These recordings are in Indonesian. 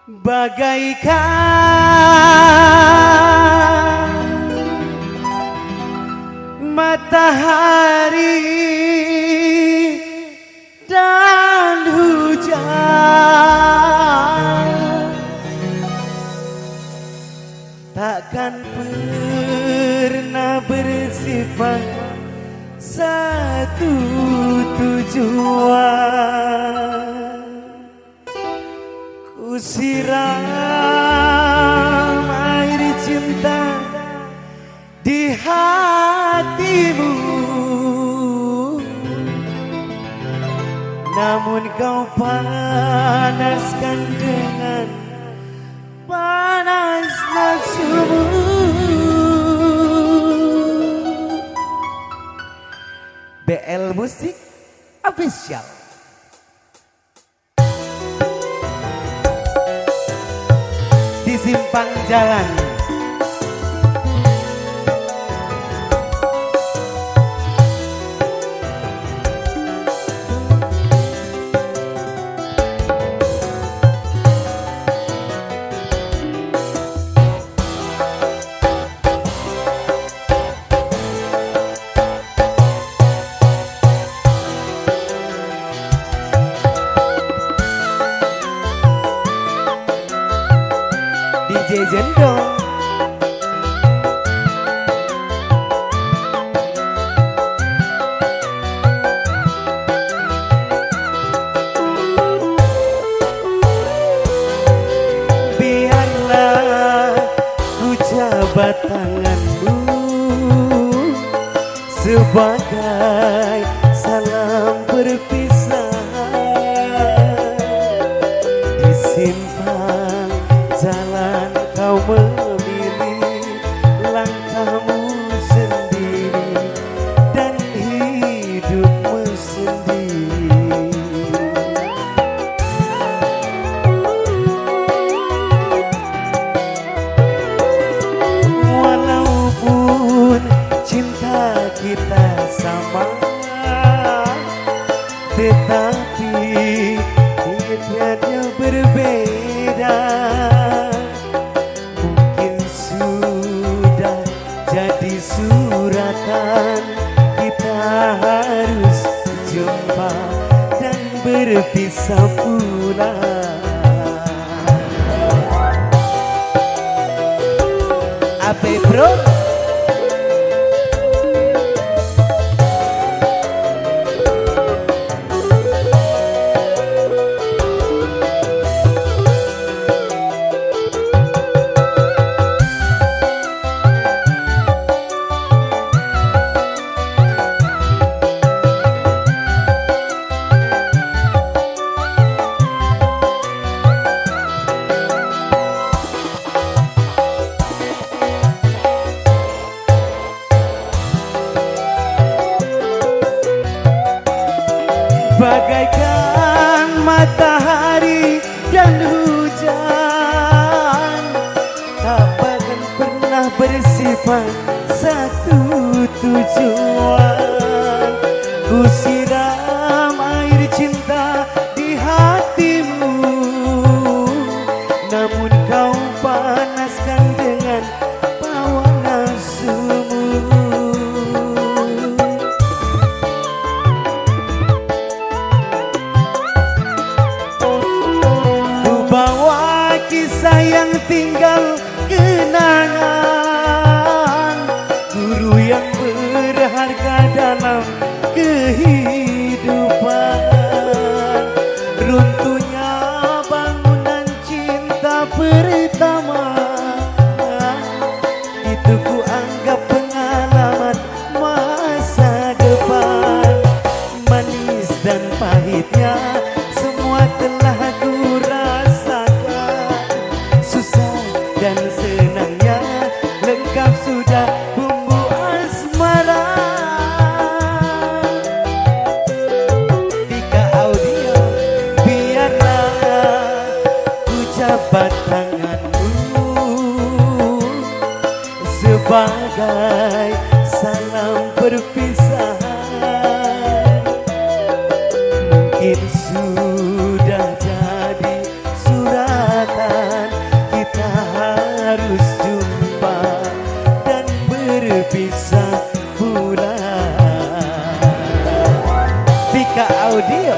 bagaikan matahari dan hujan, takkan pernah bersifat satu tujuan. Ku siram air cinta di hatimu, namun kau panaskan dengan panas nafsumu. BL Musik Official. Di simpang jalan DJ Jendong. Biarlah ku jabat tanganmu sebagai salam berpisah di simpang jalan. Kau memilih langkahmu sendiri dan hidupmu sendiri. Walaupun cinta kita sama, tetapi tiada berbeda. Jadi suratan kita harus jumpa dan berpisah pula. Apa bro? Bagaikan matahari dan hujan, tak akan pernah bersifat satu tujuan. Ku siram air cinta di hatimu, namun kau panaskan dengan pawang nafsumu. Bawa kisah yang tinggal kenangan, guru yang berharga dalam kehidupan. Audio.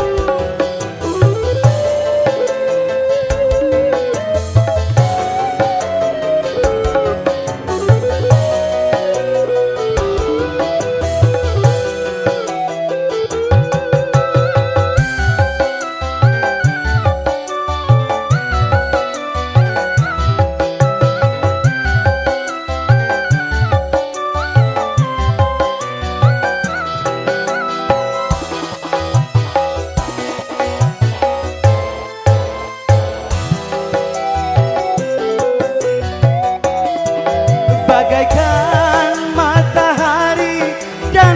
Bagaikan matahari dan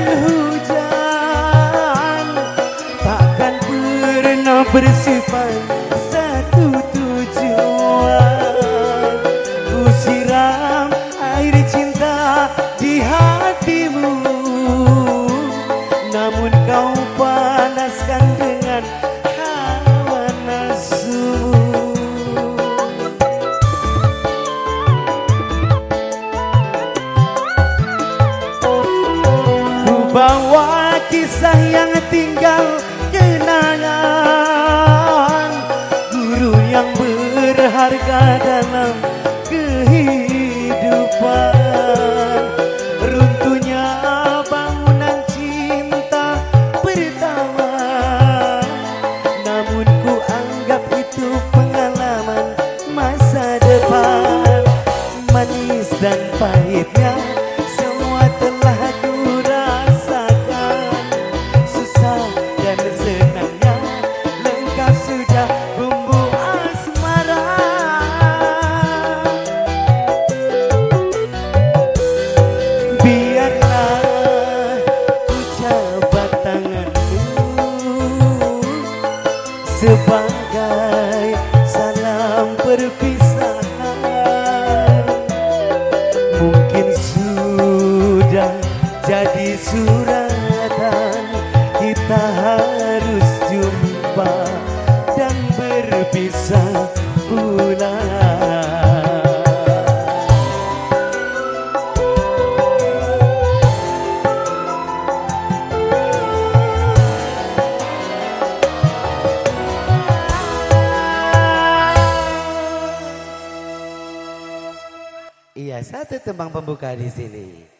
hujan, takkan pernah bersifat satu tujuan. Ku siram air cinta di hatimu, namun kau panaskan dengan hawa nafsumu. Bawa kisah yang tinggal kenangan, guru yang berharga dalam kehidupan. Runtuhnya bangunan cinta pertama, namun ku anggap itu pengalaman masa depan. Manis dan pahitnya semua telah sebagai salam perpisahan. Mungkin sudah jadi suratan, kita harus jumpa dan berpisah pula. Iya, satu tembang pembuka di sini.